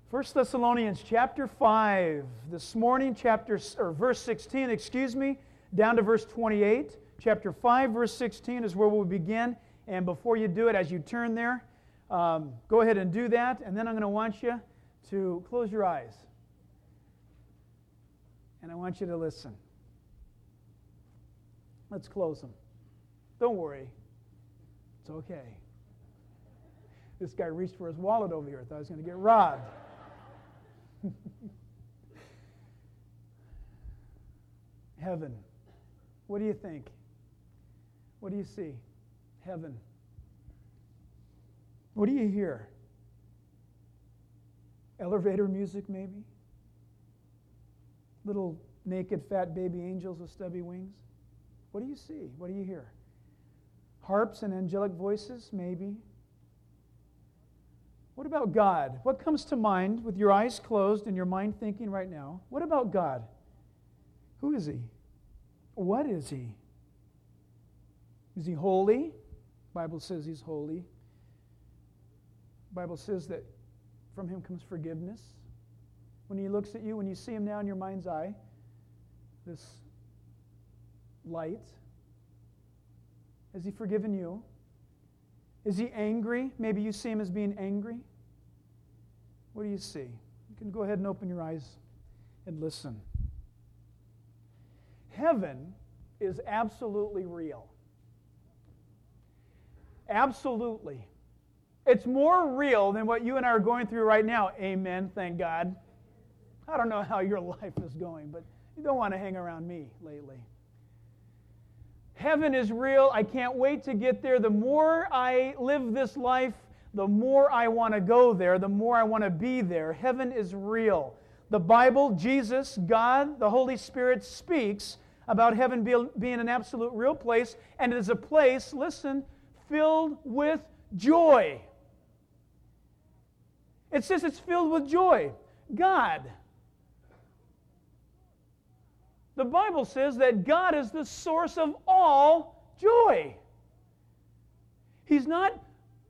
1 Thessalonians chapter 5, this morning, verse 16, down to verse 28. Chapter 5, verse 16 is where we'll begin. And before you do it, as you turn there, go ahead and do that. And then I'm going to want you to close your eyes. And I want you to listen. Let's close them. Don't worry. It's okay. This guy reached for his wallet over here. I thought I was going to get robbed. Heaven. What do you think? What do you see? Heaven. What do you hear? Elevator music, maybe? Little naked fat baby angels with stubby wings? What do you see? What do you hear? Harps and angelic voices, maybe? What about God? What comes to mind with your eyes closed and your mind thinking right now? What about God? Who is He? What is He? Is He holy? The Bible says He's holy. The Bible says that from Him comes forgiveness. When He looks at you, when you see Him now in your mind's eye, this light, has He forgiven you? Is He angry? Maybe you see Him as being angry. What do you see? You can go ahead and open your eyes and listen. Heaven is absolutely real. Absolutely. It's more real than what you and I are going through right now. Amen, thank God. I don't know how your life is going, but you don't want to hang around me lately. Heaven is real. I can't wait to get there. The more I live this life, the more I want to go there, the more I want to be there. Heaven is real. The Bible, Jesus, God, the Holy Spirit speaks about heaven being an absolute real place, and it is a place, listen, filled with joy. It says it's filled with joy. God. The Bible says that God is the source of all joy. He's not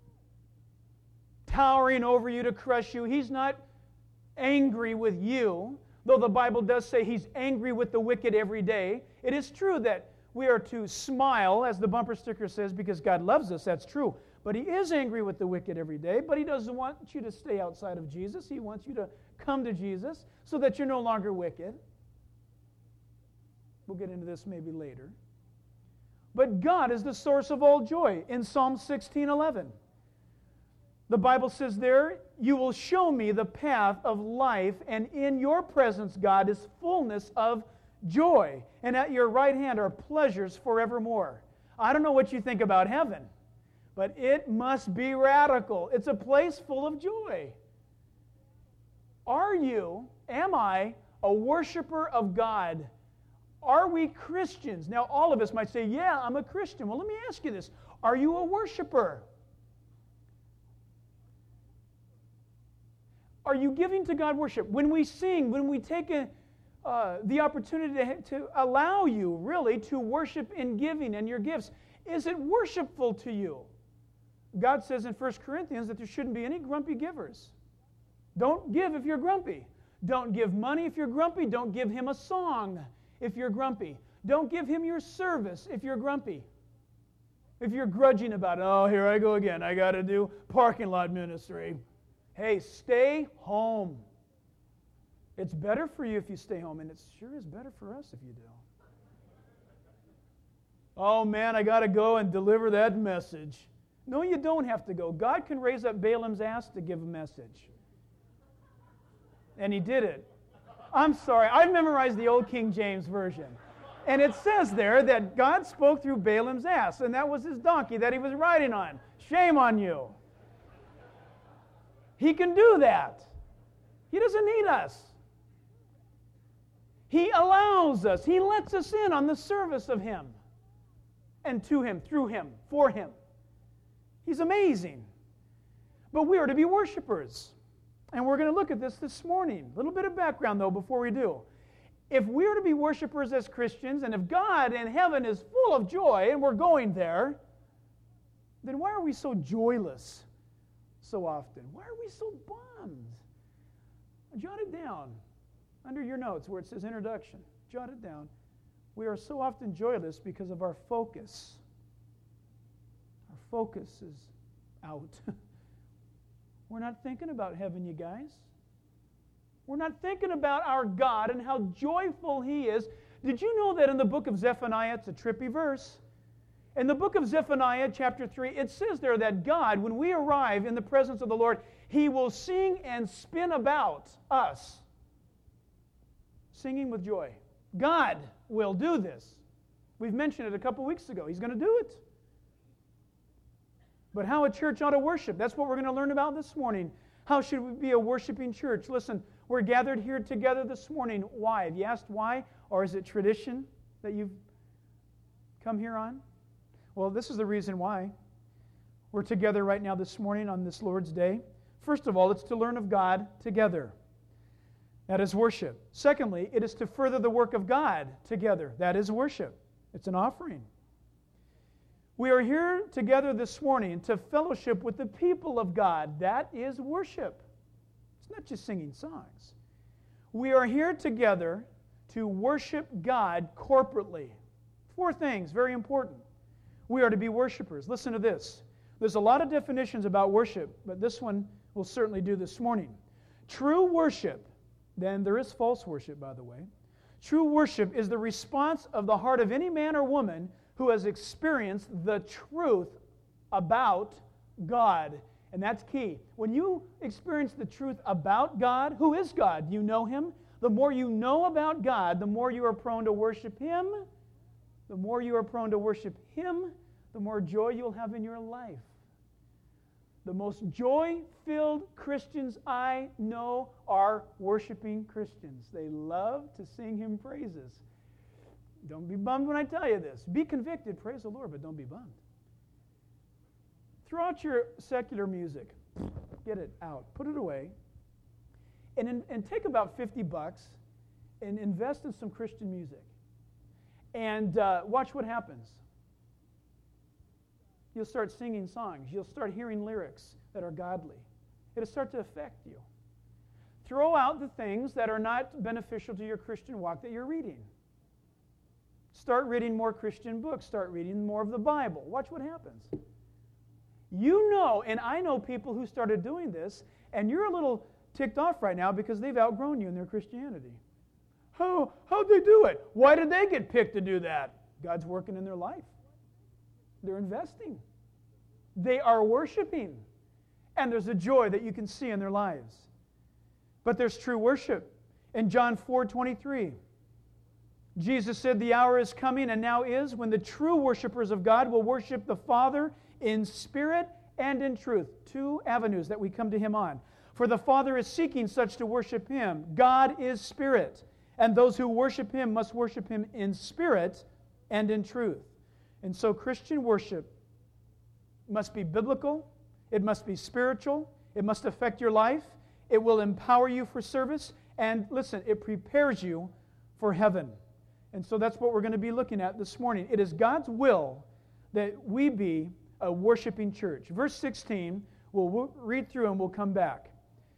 towering over you to crush you. He's not angry with you, though the Bible does say He's angry with the wicked every day. It is true that we are to smile, as the bumper sticker says, because God loves us. That's true. But He is angry with the wicked every day, but He doesn't want you to stay outside of Jesus. He wants you to come to Jesus so that you're no longer wicked. We'll get into this maybe later. But God is the source of all joy. In Psalm 16:11, the Bible says there, "You will show me the path of life, and in your presence, God, is fullness of joy. And at your right hand are pleasures forevermore." I don't know what you think about heaven, but it must be radical. It's a place full of joy. Am I a worshiper of God? Are we Christians? Now, all of us might say, yeah, I'm a Christian. Well, let me ask you this. Are you a worshiper? Are you giving to God worship? When we sing, when we take the opportunity to allow you, really, to worship in giving and your gifts, is it worshipful to you? God says in 1 Corinthians that there shouldn't be any grumpy givers. Don't give if you're grumpy. Don't give money if you're grumpy. Don't give Him a song if you're grumpy. Don't give Him your service if you're grumpy. If you're grudging about it, oh, here I go again. I got to do parking lot ministry. Hey, stay home. It's better for you if you stay home, and it sure is better for us if you do. Oh, man, I got to go and deliver that message. No, you don't have to go. God can raise up Balaam's ass to give a message. And He did it. I'm sorry, I memorized the old King James Version. And it says there that God spoke through Balaam's ass, and that was his donkey that he was riding on. Shame on you. He can do that. He doesn't need us. He allows us. He lets us in on the service of Him. And to Him, through Him, for Him. He's amazing. But we are to be worshipers. And we're going to look at this morning. A little bit of background, though, before we do. If we are to be worshipers as Christians, and if God in heaven is full of joy, and we're going there, then why are we so joyless so often? Why are we so bummed? Jot it down under your notes where it says introduction. Jot it down. We are so often joyless because of our focus. Our focus is out. We're not thinking about heaven, you guys. We're not thinking about our God and how joyful He is. Did you know that in the book of Zephaniah, it's a trippy verse? In the book of Zephaniah, chapter 3, it says there that God, when we arrive in the presence of the Lord, He will sing and spin about us, singing with joy. God will do this. We've mentioned it a couple weeks ago. He's going to do it. But how a church ought to worship, that's what we're going to learn about this morning. How should we be a worshiping church? Listen, we're gathered here together this morning. Why? Have you asked why? Or is it tradition that you've come here on? Well, this is the reason why. We're together right now this morning on this Lord's Day. First of all, it's to learn of God together. That is worship. Secondly, it is to further the work of God together. That is worship. It's an offering. We are here together this morning to fellowship with the people of God. That is worship. It's not just singing songs. We are here together to worship God corporately. 4 things, very important. We are to be worshipers. Listen to this. There's a lot of definitions about worship, but this one we'll certainly do this morning. True worship, then there is false worship, by the way. True worship is the response of the heart of any man or woman who has experienced the truth about God. And that's key. When you experience the truth about God, who is God? You know Him. The more you know about God, the more you are prone to worship Him. The more you are prone to worship Him, the more joy you'll have in your life. The most joy-filled Christians I know are worshiping Christians. They love to sing Him praises. Don't be bummed when I tell you this. Be convicted, praise the Lord, but don't be bummed. Throw out your secular music. Get it out. Put it away. And take about $50 and invest in some Christian music. And watch what happens. You'll start singing songs. You'll start hearing lyrics that are godly. It'll start to affect you. Throw out the things that are not beneficial to your Christian walk that you're reading. Start reading more Christian books. Start reading more of the Bible. Watch what happens. You know, and I know people who started doing this, and you're a little ticked off right now because they've outgrown you in their Christianity. How'd they do it? Why did they get picked to do that? God's working in their life. They're investing. They are worshiping. And there's a joy that you can see in their lives. But there's true worship. In John 4:23, Jesus said, "The hour is coming and now is when the true worshipers of God will worship the Father in spirit and in truth." 2 avenues that we come to Him on. For the Father is seeking such to worship Him. God is spirit. And those who worship Him must worship Him in spirit and in truth. And so Christian worship must be biblical. It must be spiritual. It must affect your life. It will empower you for service. And listen, it prepares you for heaven. And so that's what we're going to be looking at this morning. It is God's will that we be a worshiping church. Verse 16, we'll read through and we'll come back.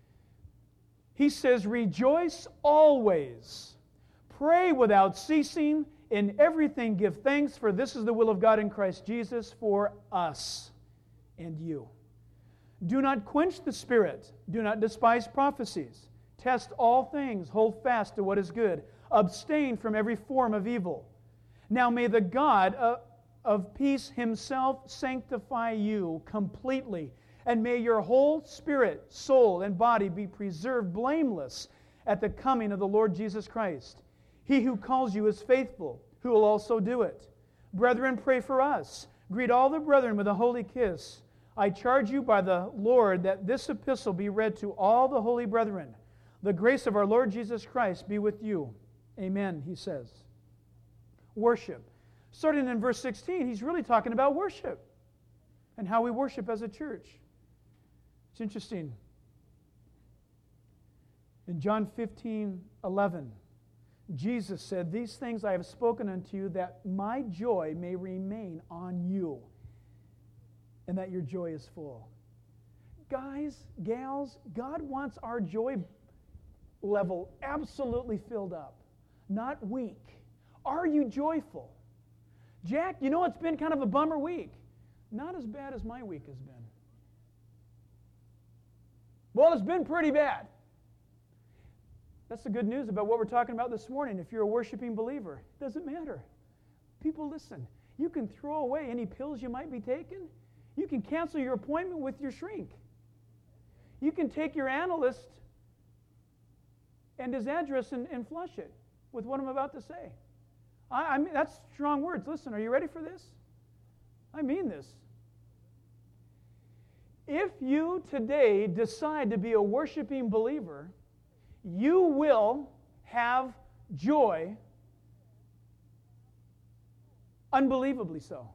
He says, "Rejoice always, pray without ceasing, in everything give thanks, for this is the will of God in Christ Jesus for us and you. Do not quench the Spirit, do not despise prophecies. Test all things, hold fast to what is good. Abstain from every form of evil. Now may the God of peace Himself sanctify you completely, and may your whole spirit, soul, and body be preserved blameless at the coming of the Lord Jesus Christ. He who calls you is faithful, who will also do it. Brethren, pray for us. Greet all the brethren with a holy kiss. I charge you by the Lord that this epistle be read to all the holy brethren. The grace of our Lord Jesus Christ be with you. Amen," he says. Worship. Starting in verse 16, he's really talking about worship and how we worship as a church. It's interesting. In John 15:11, Jesus said, "These things I have spoken unto you, that my joy may remain on you, and that your joy is full." Guys, gals, God wants our joy level absolutely filled up, not weak? Are you joyful? Jack, you know it's been kind of a bummer week. Not as bad as my week has been. Well, it's been pretty bad. That's the good news about what we're talking about this morning. If you're a worshiping believer, it doesn't matter. People, listen, you can throw away any pills you might be taking. You can cancel your appointment with your shrink. You can take your analyst and his address and flush it with what I'm about to say. I mean, that's strong words. Listen, are you ready for this? I mean this. If you today decide to be a worshiping believer, you will have joy, unbelievably so.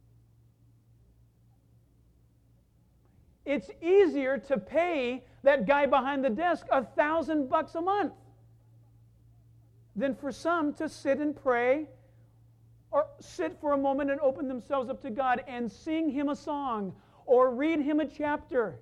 It's easier to pay that guy behind the desk $1,000 a month than for some to sit and pray or sit for a moment and open themselves up to God and sing Him a song or read Him a chapter.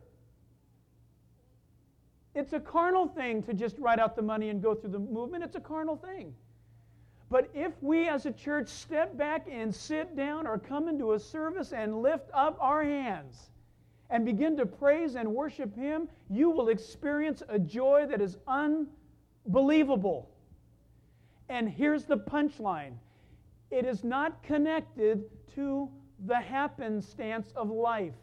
It's a carnal thing to just write out the money and go through the movement. It's a carnal thing. But if we as a church step back and sit down or come into a service and lift up our hands and begin to praise and worship Him, you will experience a joy that is unbelievable. And here's the punchline. It is not connected to the happenstance of life.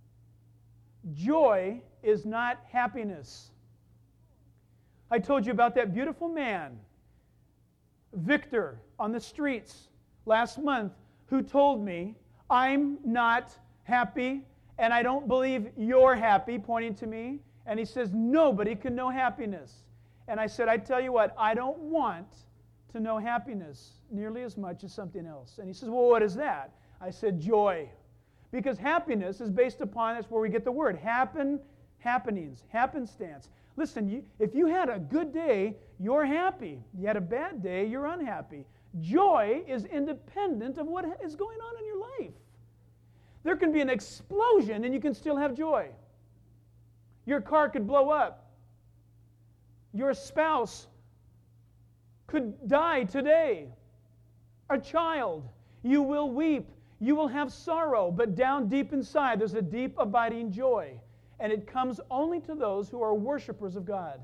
Joy is not happiness. I told you about that beautiful man, Victor, on the streets last month, who told me, I'm not happy, and I don't believe you're happy, pointing to me. And he says, nobody can know happiness. And I said, I tell you what, I don't want to know happiness nearly as much as something else. And he says, well, what is that? I said, joy. Because happiness is based upon, that's where we get the word, happenings, happenstance. Listen, if you had a good day, you're happy. You had a bad day, you're unhappy. Joy is independent of what is going on in your life. There can be an explosion and you can still have joy. Your car could blow up. Your spouse could die today. A child, you will weep. You will have sorrow, but down deep inside there's a deep abiding joy. And it comes only to those who are worshipers of God.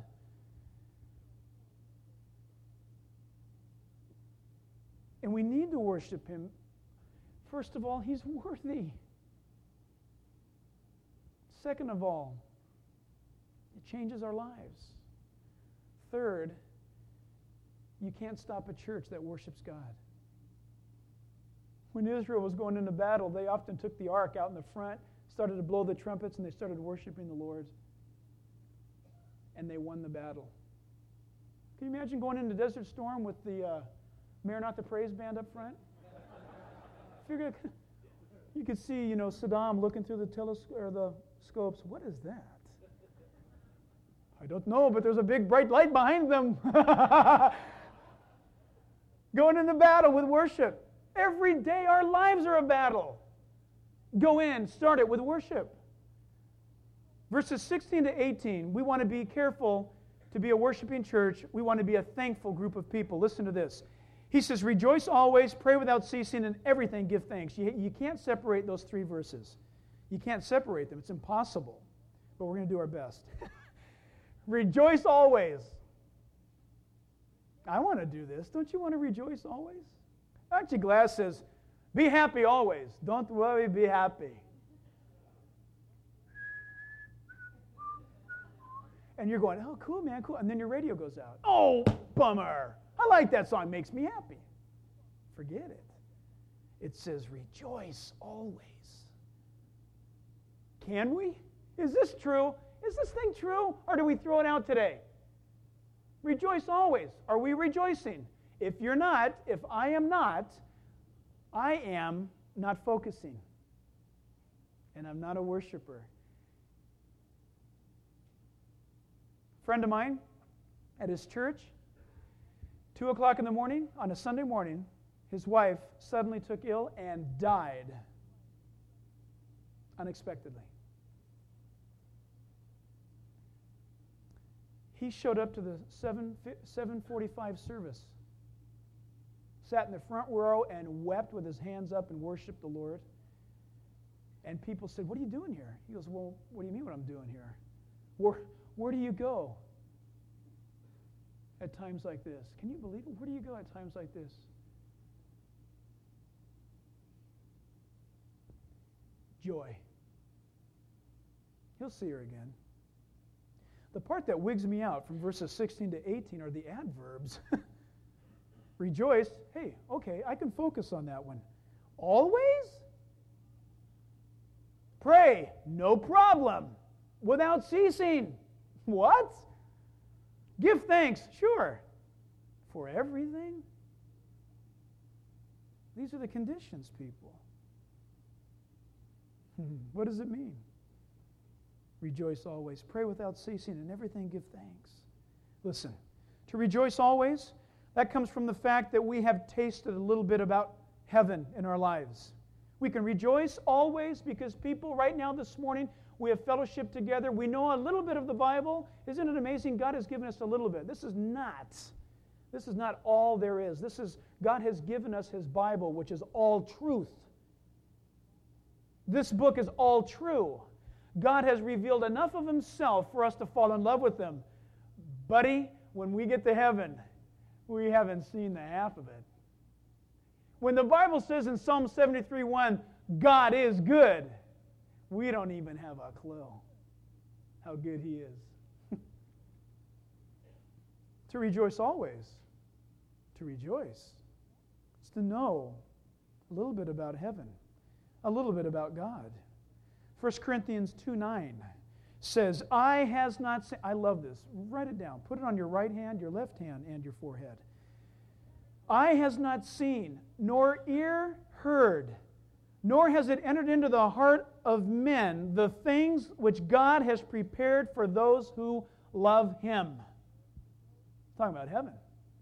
And we need to worship Him. First of all, He's worthy. Second of all, it changes our lives. Third, you can't stop a church that worships God. When Israel was going into battle, they often took the ark out in the front, started to blow the trumpets, and they started worshiping the Lord. And they won the battle. Can you imagine going into Desert Storm with the Maranatha the Praise Band up front? You could see, Saddam looking through the telescope or the scopes. What is that? I don't know, but there's a big bright light behind them. Going into battle with worship. Every day our lives are a battle. Go in, start it with worship. Verses 16 to 18, we want to be careful to be a worshiping church. We want to be a thankful group of people. Listen to this. He says, rejoice always, pray without ceasing, and everything give thanks. You can't separate those three verses. You can't separate them. It's impossible. But we're going to do our best. Rejoice always. I want to do this. Don't you want to rejoice always? Archie Glass says, be happy always. Don't worry, be happy. And you're going, oh, cool, man, cool. And then your radio goes out. Oh, bummer. I like that song. Makes me happy. Forget it. It says, rejoice always. Can we? Is this true? Is this thing true? Or do we throw it out today? Rejoice always. Are we rejoicing? If you're not, if I am not focusing. And I'm not a worshiper. A friend of mine at his church, 2 o'clock in the morning, on a Sunday morning, his wife suddenly took ill and died unexpectedly. He showed up to the 7:45 service, sat in the front row and wept with his hands up and worshiped the Lord. And people said, "What are you doing here?" He goes, "Well, what do you mean what I'm doing here? Where do you go at times like this?" Can you believe it? Where do you go at times like this? Joy. He'll see her again. The part that wigs me out from verses 16 to 18 are the adverbs. Rejoice. Hey, okay, I can focus on that one. Always? Pray. No problem. Without ceasing. What? Give thanks. Sure. For everything? These are the conditions, people. What does it mean? Rejoice always. Pray without ceasing. In everything give thanks. Listen, to rejoice always, that comes from the fact that we have tasted a little bit about heaven in our lives. We can rejoice always because people right now this morning, we have fellowship together. We know a little bit of the Bible. Isn't it amazing? God has given us a little bit. This is not all there is. God has given us His Bible, which is all truth. This book is all true. God has revealed enough of Himself for us to fall in love with Him. Buddy, when we get to heaven, we haven't seen the half of it. When the Bible says in Psalm 73:1, God is good, we don't even have a clue how good He is. To rejoice always. To rejoice. It's to know a little bit about heaven, a little bit about God. 1 Corinthians 2:9 says, Eye has not seen. I love this. Write it down. Put it on your right hand, your left hand, and your forehead. Eye has not seen, nor ear heard, nor has it entered into the heart of men the things which God has prepared for those who love Him. Talking about heaven.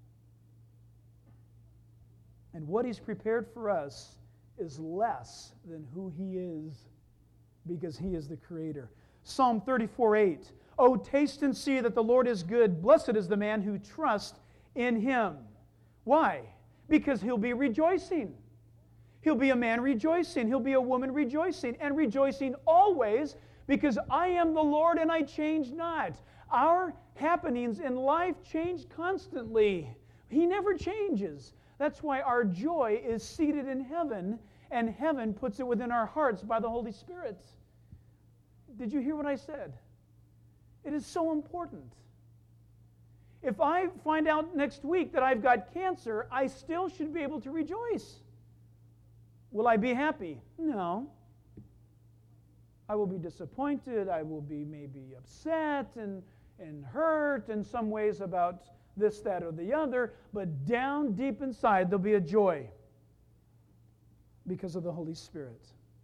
And what He's prepared for us is less than who He is, because He is the Creator. Psalm 34:8. Oh, taste and see that the Lord is good. Blessed is the man who trusts in Him. Why? Because he'll be rejoicing. He'll be a man rejoicing. He'll be a woman rejoicing. And rejoicing always, because I am the Lord and I change not. Our happenings in life change constantly. He never changes. That's why our joy is seated in heaven, and heaven puts it within our hearts by the Holy Spirit. Did you hear what I said? It is so important. If I find out next week that I've got cancer, I still should be able to rejoice. Will I be happy? No. I will be disappointed. I will be maybe upset and hurt in some ways about this, that, or the other. But down deep inside, there'll be a joy because of the Holy Spirit.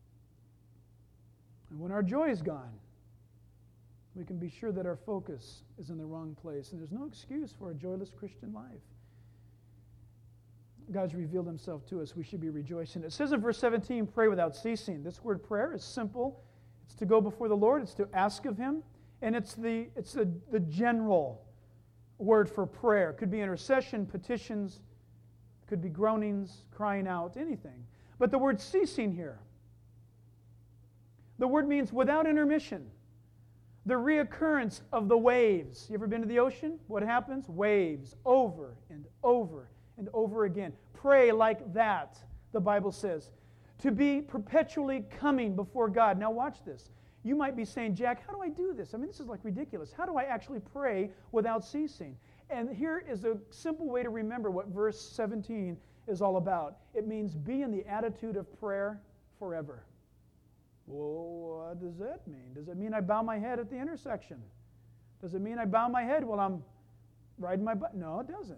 And when our joy is gone, we can be sure that our focus is in the wrong place. And there's no excuse for a joyless Christian life. God's revealed Himself to us. We should be rejoicing. It says in verse 17, pray without ceasing. This word prayer is simple. It's to go before the Lord. It's to ask of Him. And it's the general word for prayer. It could be intercession, petitions. It could be groanings, crying out, anything. But the word ceasing here, the word means without intermission. The reoccurrence of the waves. You ever been to the ocean? What happens? Waves over and over and over again. Pray like that, the Bible says. To be perpetually coming before God. Now watch this. You might be saying, Jack, how do I do this? I mean, this is like ridiculous. How do I actually pray without ceasing? And here is a simple way to remember what verse 17 is all about. It means be in the attitude of prayer forever. Well, what does that mean? Does it mean I bow my head at the intersection? Does it mean I bow my head while I'm riding my bike? No, it doesn't.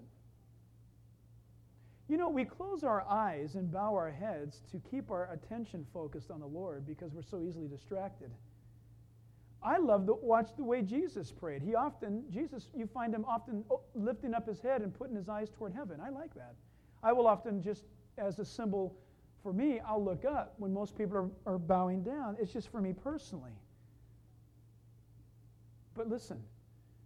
You know, we close our eyes and bow our heads to keep our attention focused on the Lord because we're so easily distracted. I love to watch the way Jesus prayed. You find Him often lifting up His head and putting His eyes toward heaven. I like that. I will often just, as a symbol for me, I'll look up when most people are bowing down. It's just for me personally. But listen,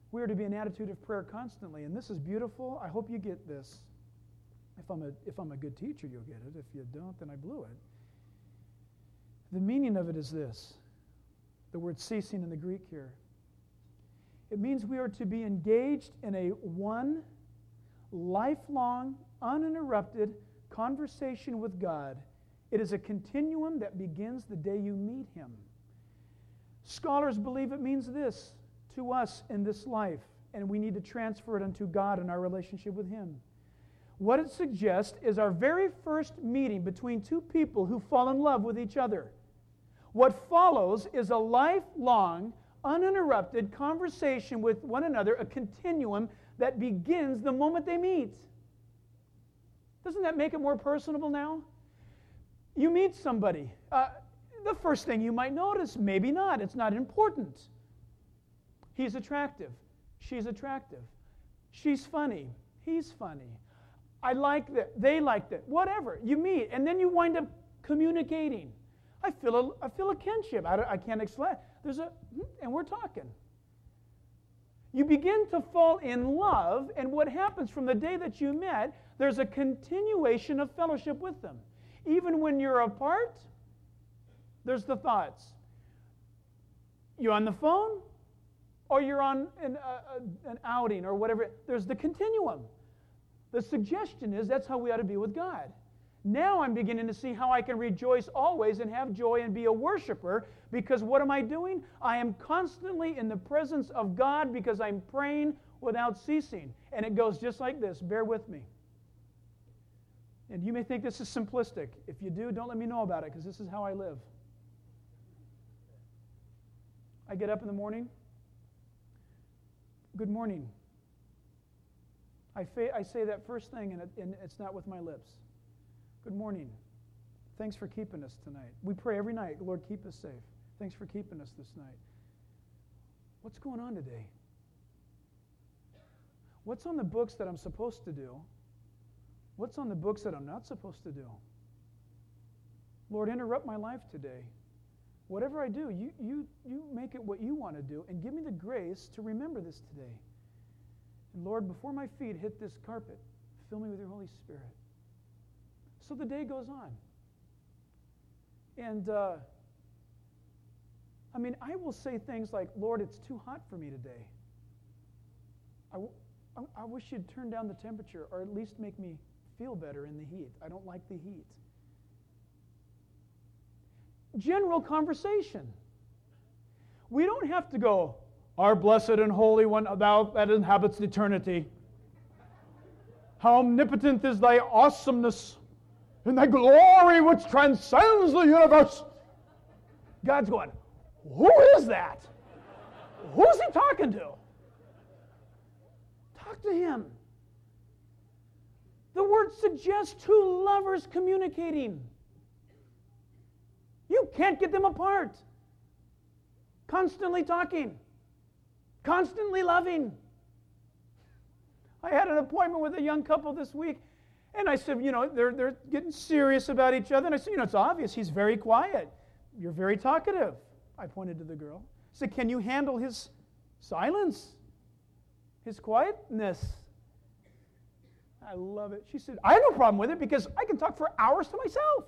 We are to be an attitude of prayer constantly. And this is beautiful. I hope you get this. If I'm a good teacher, you'll get it. If you don't, then I blew it. The meaning of it is this. The word ceasing in the Greek here. It means we are to be engaged in a one, lifelong, uninterrupted conversation with God. It is a continuum that begins the day you meet Him. Scholars believe it means this to us in this life, and we need to transfer it unto God in our relationship with Him. What it suggests is our very first meeting between two people who fall in love with each other. What follows is a lifelong, uninterrupted conversation with one another, a continuum that begins the moment they meet. Doesn't that make it more personable now? You meet somebody. The first thing you might notice, maybe not, it's not important. He's attractive. She's attractive. She's funny. He's funny. I like that. They like that. Whatever. You meet, and then you wind up communicating. I feel a kinship. I can't explain. And we're talking. You begin to fall in love, and what happens from the day that you met, there's a continuation of fellowship with them. Even when you're apart, there's the thoughts. You're on the phone, or you're on an outing, or whatever. There's the continuum. The suggestion is that's how we ought to be with God. Now I'm beginning to see how I can rejoice always and have joy and be a worshiper, because what am I doing? I am constantly in the presence of God because I'm praying without ceasing. And it goes just like this. Bear with me. And you may think this is simplistic. If you do, don't let me know about it, because this is how I live. I get up in the morning. Good morning. I say that first thing, and it's not with my lips. Good morning. Thanks for keeping us tonight. We pray every night, Lord, keep us safe. Thanks for keeping us this night. What's going on today? What's on the books that I'm supposed to do? What's on the books that I'm not supposed to do? Lord, interrupt my life today. Whatever I do, you make it what you want to do, and give me the grace to remember this today. And Lord, before my feet hit this carpet, fill me with your Holy Spirit. So the day goes on. And, I will say things like, Lord, it's too hot for me today. I wish you'd turn down the temperature, or at least make me feel better in the heat. I don't like the heat. General conversation. We don't have to go, our blessed and holy one, thou that inhabits eternity. How omnipotent is thy awesomeness, and thy glory which transcends the universe. God's going, who is that? Who's he talking to? Talk to him. The word suggests two lovers communicating. You can't get them apart. Constantly talking. Constantly loving. I had an appointment with a young couple this week, and I said, they're getting serious about each other. And I said, it's obvious. He's very quiet. You're very talkative. I pointed to the girl. I said, can you handle his silence? His quietness? I love it. She said, I have no problem with it because I can talk for hours to myself.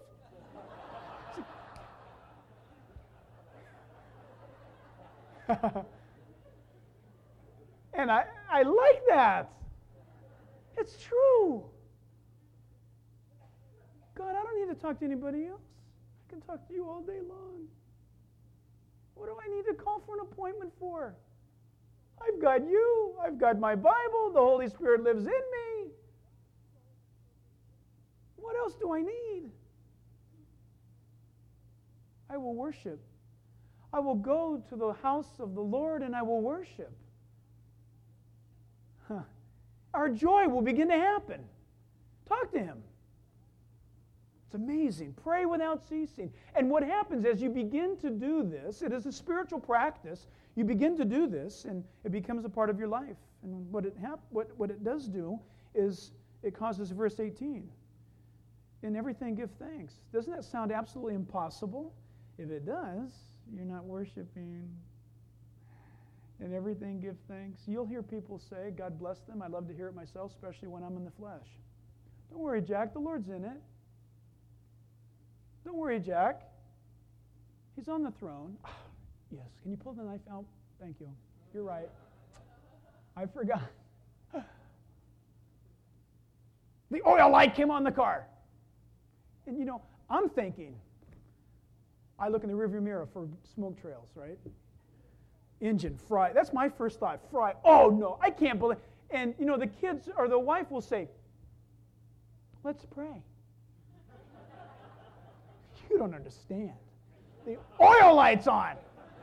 And I like that. It's true. God, I don't need to talk to anybody else. I can talk to you all day long. What do I need to call for an appointment for? I've got you. I've got my Bible. The Holy Spirit lives in me. What else do I need? I will worship. I will go to the house of the Lord and I will worship. Our joy will begin to happen. Talk to Him. It's amazing. Pray without ceasing. And what happens as you begin to do this, it is a spiritual practice. You begin to do this, and it becomes a part of your life. And what it does do is it causes verse 18. In everything give thanks. Doesn't that sound absolutely impossible? If it does, you're not worshiping. In everything, give thanks. You'll hear people say, God bless them. I love to hear it myself, especially when I'm in the flesh. Don't worry, Jack. The Lord's in it. Don't worry, Jack. He's on the throne. Yes. Can you pull the knife out? Thank you. You're right. I forgot. The oil light came on the car. And you know, I'm thinking, I look in the rearview mirror for smoke trails, right? Engine, fry. That's my first thought. Fry. Oh, no, I can't believe. And, you know, the kids or the wife will say, let's pray. You don't understand. The oil light's on.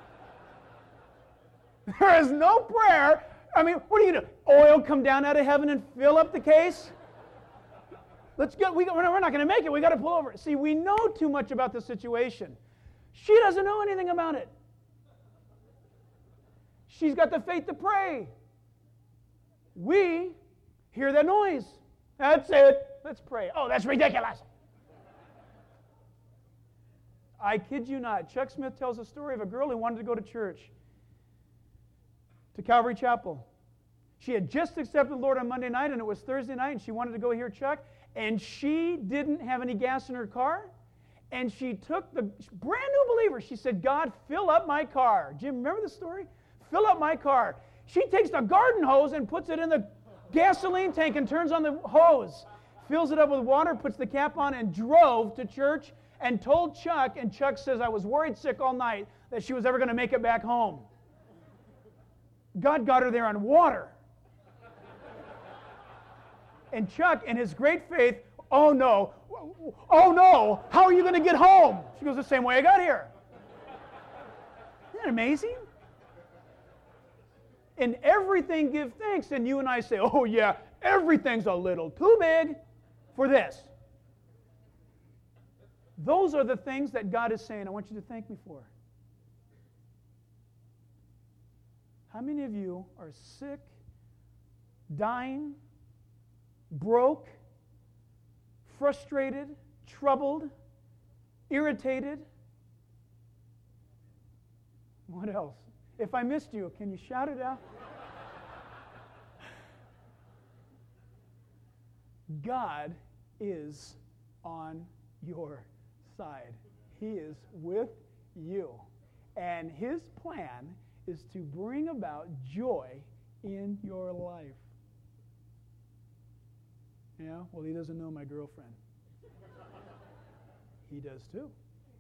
There is no prayer. I mean, what are you going to do? Oil come down out of heaven and fill up the case? Let's go. We're not going to make it. We got to pull over. See, we know too much about the situation. She doesn't know anything about it. She's got the faith to pray. We hear that noise. That's it. Let's pray. Oh, that's ridiculous. I kid you not. Chuck Smith tells a story of a girl who wanted to go to church, to Calvary Chapel. She had just accepted the Lord on Monday night, and it was Thursday night, and she wanted to go hear Chuck, and she didn't have any gas in her car, and she took the brand new believer. She said, God, fill up my car. Jim, remember the story? Fill up my car. She takes the garden hose and puts it in the gasoline tank and turns on the hose, fills it up with water, puts the cap on, and drove to church and told Chuck, and Chuck says, I was worried sick all night that she was ever going to make it back home. God got her there on water. And Chuck, in his great faith, oh no, how are you going to get home? She goes, the same way I got here. Isn't that amazing? In everything give thanks, and you and I say, oh yeah, everything's a little too big for this. Those are the things that God is saying, I want you to thank me for. How many of you are sick, dying, broke, frustrated, troubled, irritated? What else? If I missed you, can you shout it out? God is on your side. He is with you. And His plan is to bring about joy in your life. Yeah? Well, he doesn't know my girlfriend. He does too.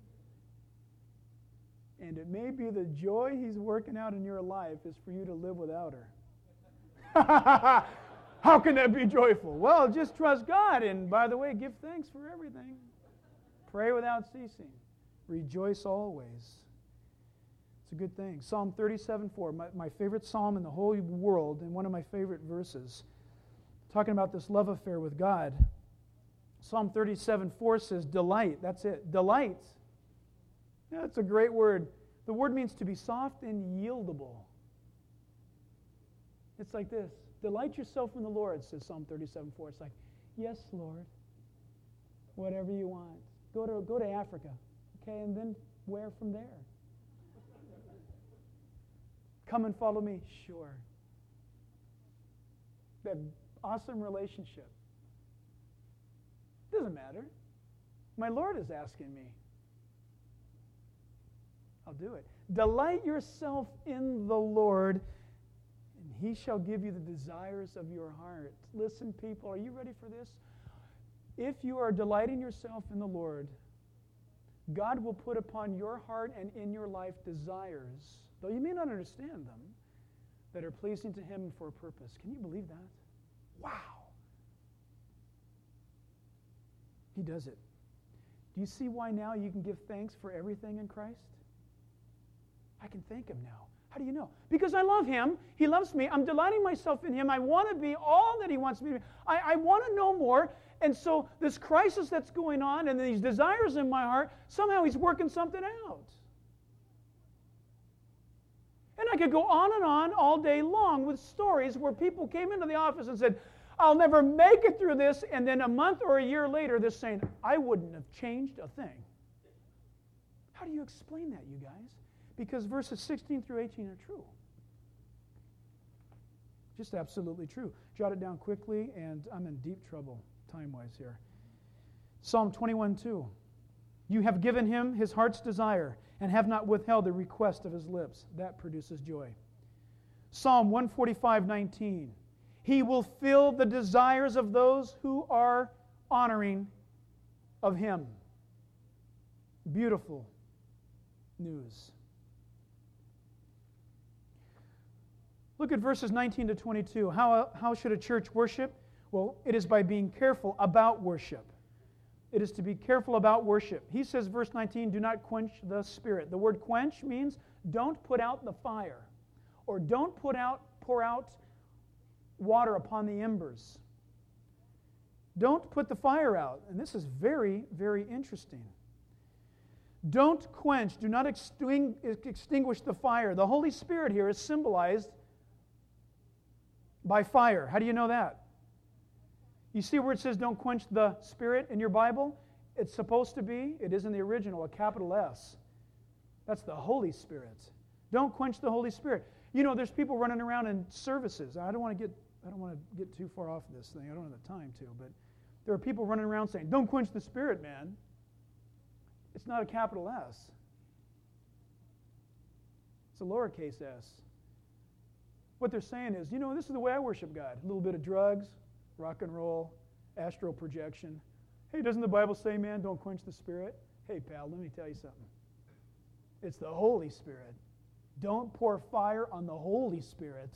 And it may be the joy He's working out in your life is for you to live without her. How can that be joyful? Well, just trust God. And by the way, give thanks for everything. Pray without ceasing. Rejoice always. It's a good thing. Psalm 37:4, my favorite psalm in the whole world, and one of my favorite verses, talking about this love affair with God. Psalm 37:4 says, delight. That's it. Delight. Yeah, that's a great word. The word means to be soft and yieldable. It's like this. Delight yourself in the Lord, says Psalm 37:4. It's like, yes, Lord, whatever you want. Go to Africa, okay, and then where from there? Come and follow me. Sure. That awesome relationship. Doesn't matter. My Lord is asking me. I'll do it. Delight yourself in the Lord, and He shall give you the desires of your heart. Listen, people, are you ready for this? If you are delighting yourself in the Lord, God will put upon your heart and in your life desires, though you may not understand them, that are pleasing to Him and for a purpose. Can you believe that? Wow. He does it. Do you see why now you can give thanks for everything in Christ? I can thank Him now. How do you know? Because I love Him. He loves me. I'm delighting myself in Him. I want to be all that He wants me to be. I want to know more. And so this crisis that's going on and these desires in my heart, somehow He's working something out. And I could go on and on all day long with stories where people came into the office and said, I'll never make it through this. And then a month or a year later, they're saying, I wouldn't have changed a thing. How do you explain that, you guys? Because verses 16 through 18 are true. Just absolutely true. Jot it down quickly, and I'm in deep trouble time-wise here. Psalm 21:2. You have given him his heart's desire and have not withheld the request of his lips. That produces joy. Psalm 145:19. He will fill the desires of those who are honoring of him. Beautiful news. Look at verses 19 to 22. How should a church worship? Well, it is by being careful about worship. It is to be careful about worship. He says, verse 19, do not quench the Spirit. The word quench means don't put out the fire, or don't pour out water upon the embers. Don't put the fire out. And this is very, very interesting. Don't quench, do not extinguish the fire. The Holy Spirit here is symbolized by fire. How do you know that? You see where it says don't quench the Spirit in your Bible? It's supposed to be, it is in the original, a capital S. That's the Holy Spirit. Don't quench the Holy Spirit. You know, there's people running around in services. I don't want to get too far off this thing. I don't have the time to, but there are people running around saying, don't quench the Spirit, man. It's not a capital S. It's a lowercase s. What they're saying is, you know, this is the way I worship God. A little bit of drugs, rock and roll, astral projection. Hey, doesn't the Bible say, man, don't quench the Spirit? Hey, pal, let me tell you something. It's the Holy Spirit. Don't pour fire on the Holy Spirit.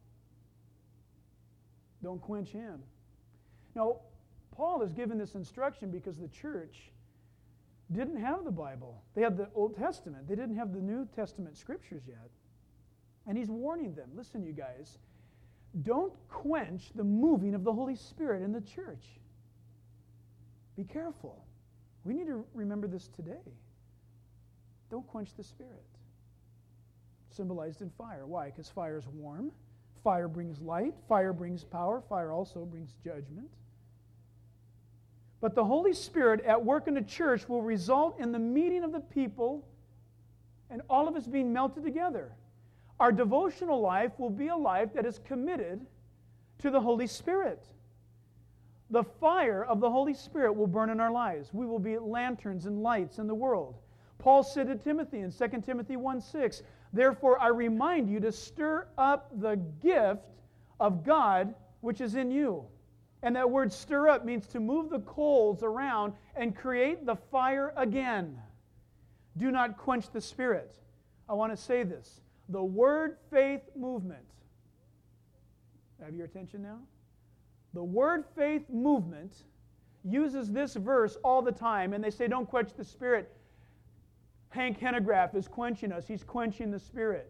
Don't quench Him. Now, Paul is given this instruction because the church didn't have the Bible. They had the Old Testament. They didn't have the New Testament scriptures yet. And he's warning them, listen, you guys, don't quench the moving of the Holy Spirit in the church. Be careful. We need to remember this today. Don't quench the Spirit. Symbolized in fire. Why? Because fire is warm. Fire brings light. Fire brings power. Fire also brings judgment. But the Holy Spirit at work in the church will result in the meeting of the people and all of us being melted together. Our devotional life will be a life that is committed to the Holy Spirit. The fire of the Holy Spirit will burn in our lives. We will be lanterns and lights in the world. Paul said to Timothy in 2 Timothy 1:6, therefore I remind you to stir up the gift of God which is in you. And that word stir up means to move the coals around and create the fire again. Do not quench the Spirit. I want to say this. The Word Faith Movement. Have your attention now? The Word Faith Movement uses this verse all the time, and they say, don't quench the Spirit. Hank Hanegraaff is quenching us. He's quenching the Spirit.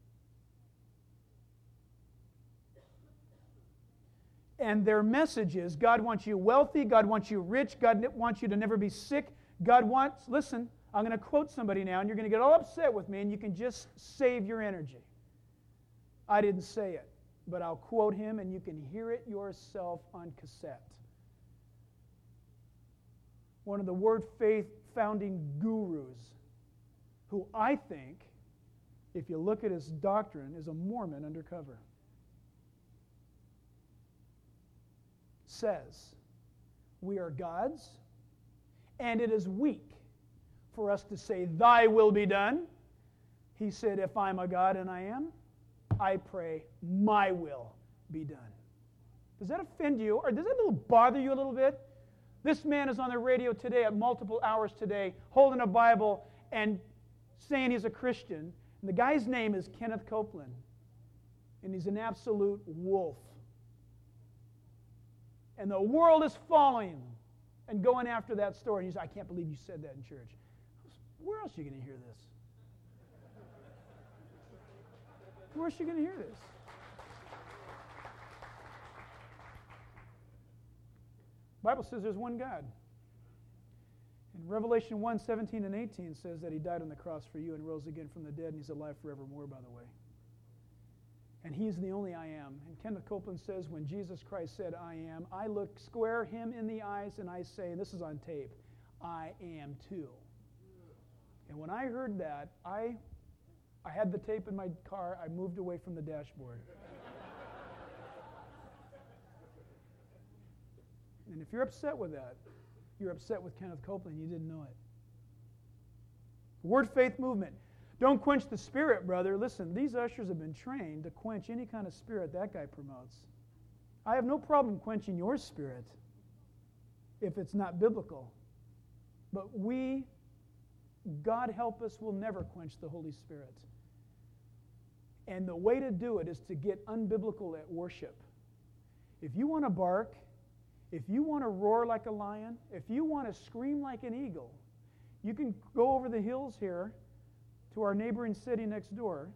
And their message is, God wants you wealthy, God wants you rich, God wants you to never be sick. God wants, listen, I'm going to quote somebody now, and you're going to get all upset with me, and you can just save your energy. I didn't say it, but I'll quote him, and you can hear it yourself on cassette. One of the Word Faith founding gurus, who I think, if you look at his doctrine, is a Mormon undercover, says, we are God's, and it is weak for us to say, thy will be done. He said, if I'm a God, and I am, I pray my will be done. Does that offend you, or does that bother you a little bit? This man is on the radio today at multiple hours today, holding a Bible and saying he's a Christian. And the guy's name is Kenneth Copeland, and he's an absolute wolf. And the world is following and going after that story. And you say, I can't believe you said that in church. Where else are you going to hear this? Where else are you going to hear this? The Bible says there's one God. In Revelation 1:17 and 18 says that He died on the cross for you and rose again from the dead, and He's alive forevermore, by the way. And He's the only I am. And Kenneth Copeland says, when Jesus Christ said, I am, I look square Him in the eyes and I say, and this is on tape, I am too. And when I heard that, I had the tape in my car. I moved away from the dashboard. And if you're upset with that, you're upset with Kenneth Copeland. You didn't know it. Word Faith Movement. Don't quench the spirit, brother. Listen, these ushers have been trained to quench any kind of spirit that guy promotes. I have no problem quenching your spirit if it's not biblical. But we, God help us, will never quench the Holy Spirit. And the way to do it is to get unbiblical at worship. If you want to bark, if you want to roar like a lion, if you want to scream like an eagle, you can go over the hills here to our neighboring city next door,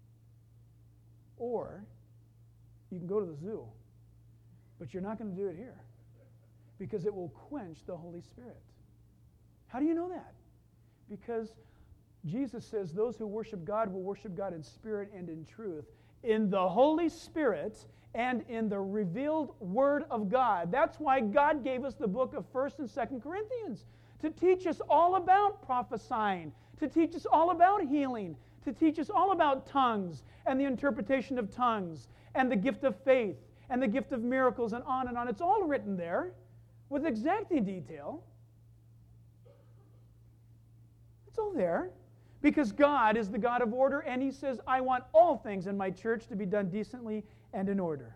or you can go to the zoo. But you're not going to do it here because it will quench the Holy Spirit. How do you know that? Because Jesus says those who worship God will worship God in spirit and in truth, in the Holy Spirit and in the revealed Word of God. That's why God gave us the book of 1st and 2nd Corinthians, to teach us all about prophesying, to teach us all about healing, to teach us all about tongues and the interpretation of tongues and the gift of faith and the gift of miracles and on and on. It's all written there with exacting detail. It's all there because God is the God of order, and He says, I want all things in my church to be done decently and in order.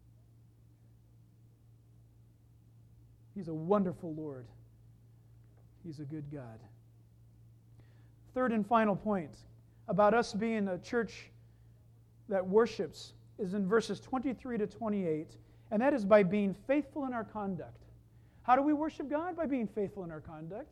He's a wonderful Lord. He's a good God. Third and final point about us being a church that worships is in verses 23 to 28, and that is by being faithful in our conduct. How do we worship God? By being faithful in our conduct.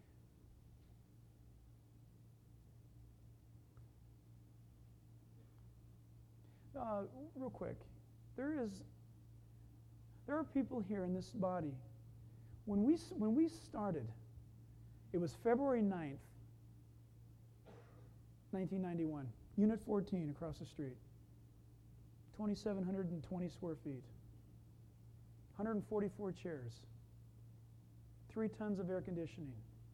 Real quick, there are people here in this body. When we started, it was February 9th, 1991, Unit 14 across the street, 2,720 square feet, 144 chairs, 3 tons of air conditioning.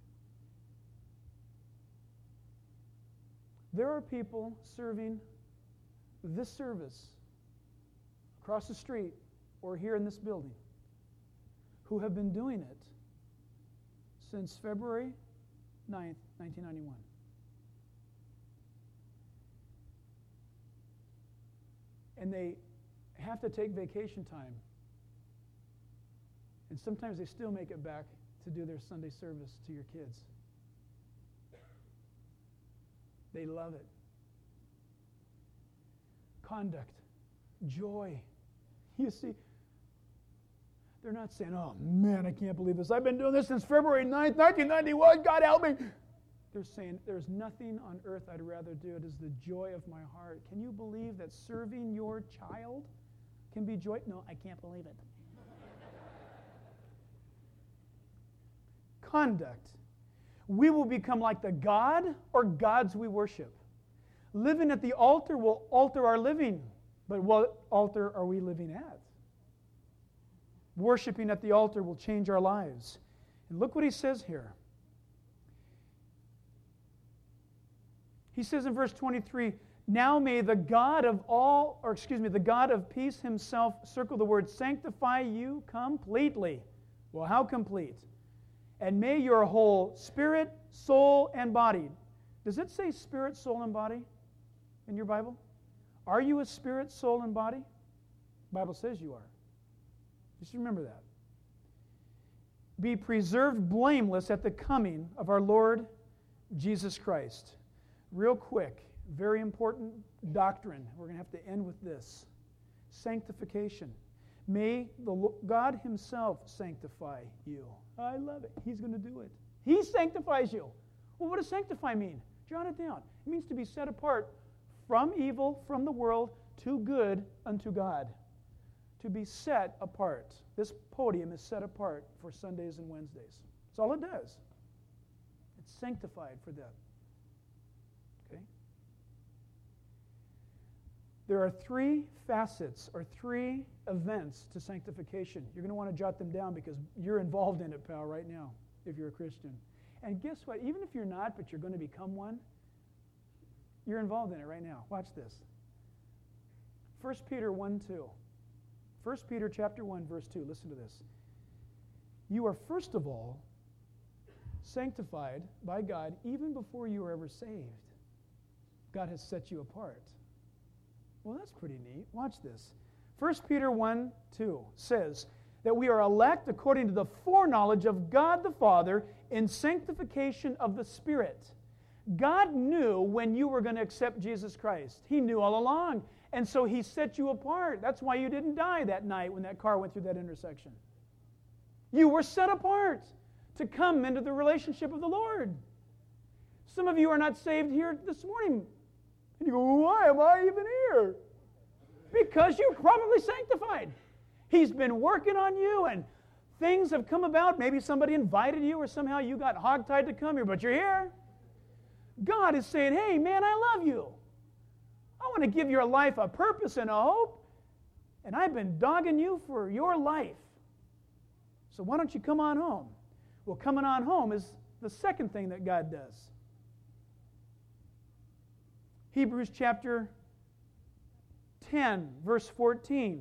There are people serving this service across the street or here in this building who have been doing it since February 9th, 1991. And they have to take vacation time. And sometimes they still make it back to do their Sunday service to your kids. They love it. Conduct, joy. You see, they're not saying, oh man, I can't believe this. I've been doing this since February 9th, 1991. God help me. They're saying, there's nothing on earth I'd rather do. It is the joy of my heart. Can you believe that serving your child can be joy? No, I can't believe it. Conduct. We will become like the God or gods we worship. Living at the altar will alter our living, but what altar are we living at? Worshipping at the altar will change our lives. And look what he says here. He says in verse 23, now may the God of peace himself, circle the word, sanctify you completely. Well, how complete? And may your whole spirit, soul, and body. Does it say spirit, soul, and body in your Bible? Are you a spirit, soul, and body? The Bible says you are. Just remember that. Be preserved blameless at the coming of our Lord Jesus Christ. Real quick, very important doctrine. We're going to have to end with this. Sanctification. May the God himself sanctify you. I love it. He's going to do it. He sanctifies you. Well, what does sanctify mean? Jot it down. It means to be set apart from evil, from the world, to good unto God. To be set apart. This podium is set apart for Sundays and Wednesdays. That's all it does. It's sanctified for them. Okay? There are 3 facets or 3 events to sanctification. You're going to want to jot them down because you're involved in it, pal, right now, if you're a Christian. And guess what? Even if you're not, but you're going to become one, you're involved in it right now. Watch this. 1 Peter 1:2. 1 Peter chapter 1, verse 2. Listen to this. You are first of all sanctified by God even before you were ever saved. God has set you apart. Well, that's pretty neat. Watch this. 1 Peter 1:2 says that we are elect according to the foreknowledge of God the Father in sanctification of the Spirit. God knew when you were going to accept Jesus Christ. He knew all along. And so He set you apart. That's why you didn't die that night when that car went through that intersection. You were set apart to come into the relationship of the Lord. Some of you are not saved here this morning. And you go, why am I even here? Because you're probably sanctified. He's been working on you and things have come about. Maybe somebody invited you or somehow you got hogtied to come here, but you're here. God is saying, hey, man, I love you. I want to give your life a purpose and a hope. And I've been dogging you for your life. So why don't you come on home? Well, coming on home is the second thing that God does. Hebrews chapter 10, verse 14.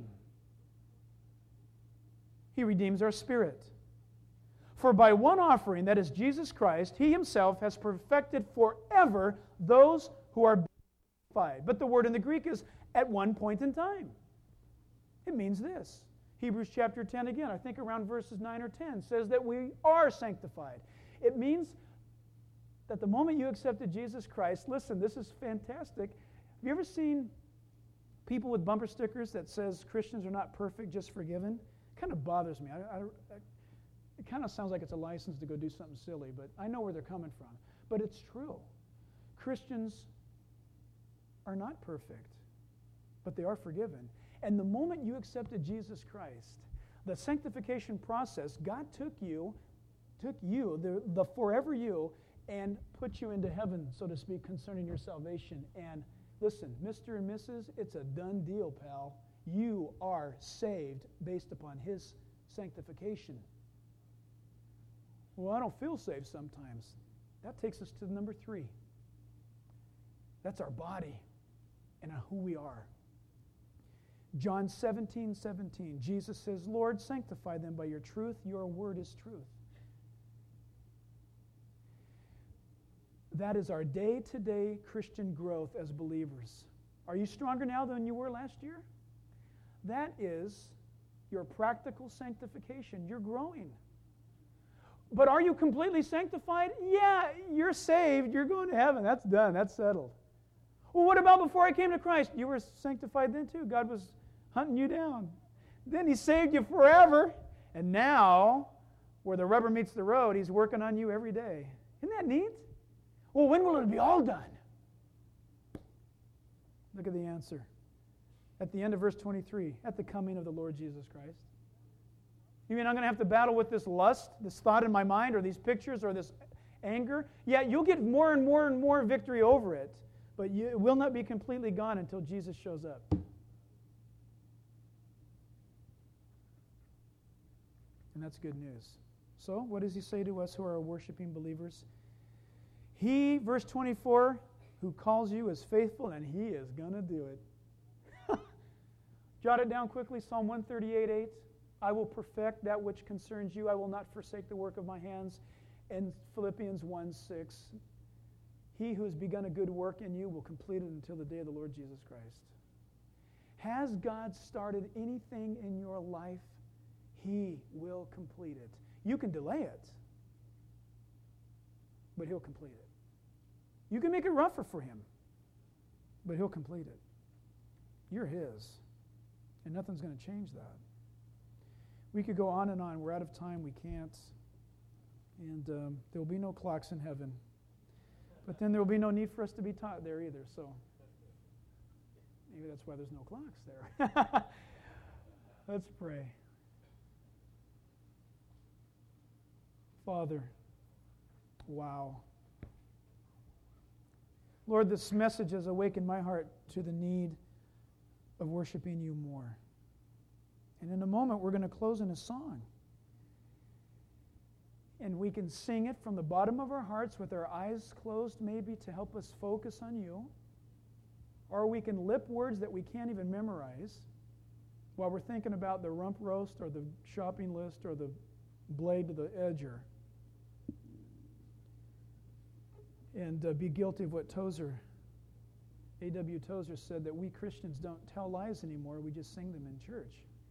He redeems our spirit. For by one offering, that is Jesus Christ, He Himself has perfected forever those who are sanctified. But the word in the Greek is at one point in time. It means this. Hebrews chapter 10 again, I think around verses 9 or 10, says that we are sanctified. It means that the moment you accepted Jesus Christ, listen, this is fantastic. Have you ever seen people with bumper stickers that says Christians are not perfect, just forgiven? It kind of bothers me. It kind of sounds like it's a license to go do something silly, but I know where they're coming from. But it's true. Christians are not perfect, but they are forgiven. And the moment you accepted Jesus Christ, the sanctification process, God took you, the forever you, and put you into heaven, so to speak, concerning your salvation. And listen, Mr. and Mrs., it's a done deal, pal. You are saved based upon His sanctification. Well, I don't feel saved sometimes. That takes us to number 3. That's our body and who we are. John 17:17, Jesus says, Lord, sanctify them by your truth. Your word is truth. That is our day-to-day Christian growth as believers. Are you stronger now than you were last year? That is your practical sanctification. You're growing. But are you completely sanctified? Yeah, you're saved. You're going to heaven. That's done. That's settled. Well, what about before I came to Christ? You were sanctified then too. God was hunting you down. Then He saved you forever. And now, where the rubber meets the road, He's working on you every day. Isn't that neat? Well, when will it be all done? Look at the answer. At the end of verse 23, at the coming of the Lord Jesus Christ. You mean I'm going to have to battle with this lust, this thought in my mind, or these pictures, or this anger? Yeah, you'll get more and more and more victory over it, but it will not be completely gone until Jesus shows up. And that's good news. So, what does He say to us who are worshiping believers? He, verse 24, who calls you is faithful, and He is going to do it. Jot it down quickly, Psalm 138:8. I will perfect that which concerns you. I will not forsake the work of my hands. And Philippians 1:6. He who has begun a good work in you will complete it until the day of the Lord Jesus Christ. Has God started anything in your life? He will complete it. You can delay it, but He'll complete it. You can make it rougher for Him, but He'll complete it. You're His, and nothing's going to change that. We could go on and on. We're out of time. We can't. And there will be no clocks in heaven. But then there will be no need for us to be taught there either. So maybe that's why there's no clocks there. Let's pray. Father, wow. Lord, this message has awakened my heart to the need of worshiping You more. And in a moment, we're going to close in a song. And we can sing it from the bottom of our hearts with our eyes closed, maybe to help us focus on You. Or we can lip words that we can't even memorize while we're thinking about the rump roast or the shopping list or the blade to the edger, and be guilty of what A.W. Tozer said, that we Christians don't tell lies anymore, we just sing them in church.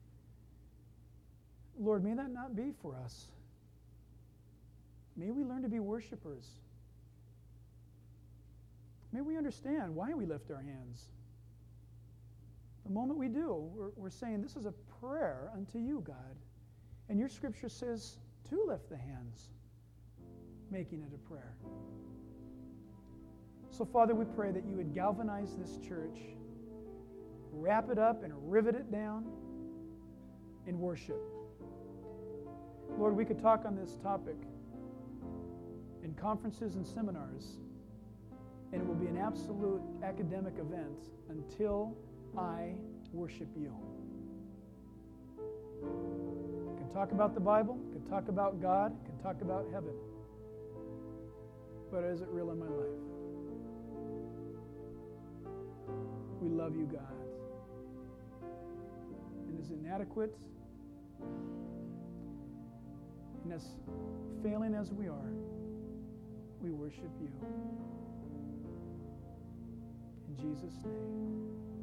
Lord, may that not be for us. May we learn to be worshipers. May we understand why we lift our hands. The moment we do, we're saying, this is a prayer unto you, God. And your scripture says to lift the hands, making it a prayer. So, Father, we pray that you would galvanize this church, wrap it up and rivet it down in worship. Lord, we could talk on this topic in conferences and seminars, and it will be an absolute academic event until I worship you. I can talk about the Bible, I can talk about God, I can talk about heaven. But is it real in my life? We love you, God. And as inadequate and as failing as we are, we worship you. In Jesus' name.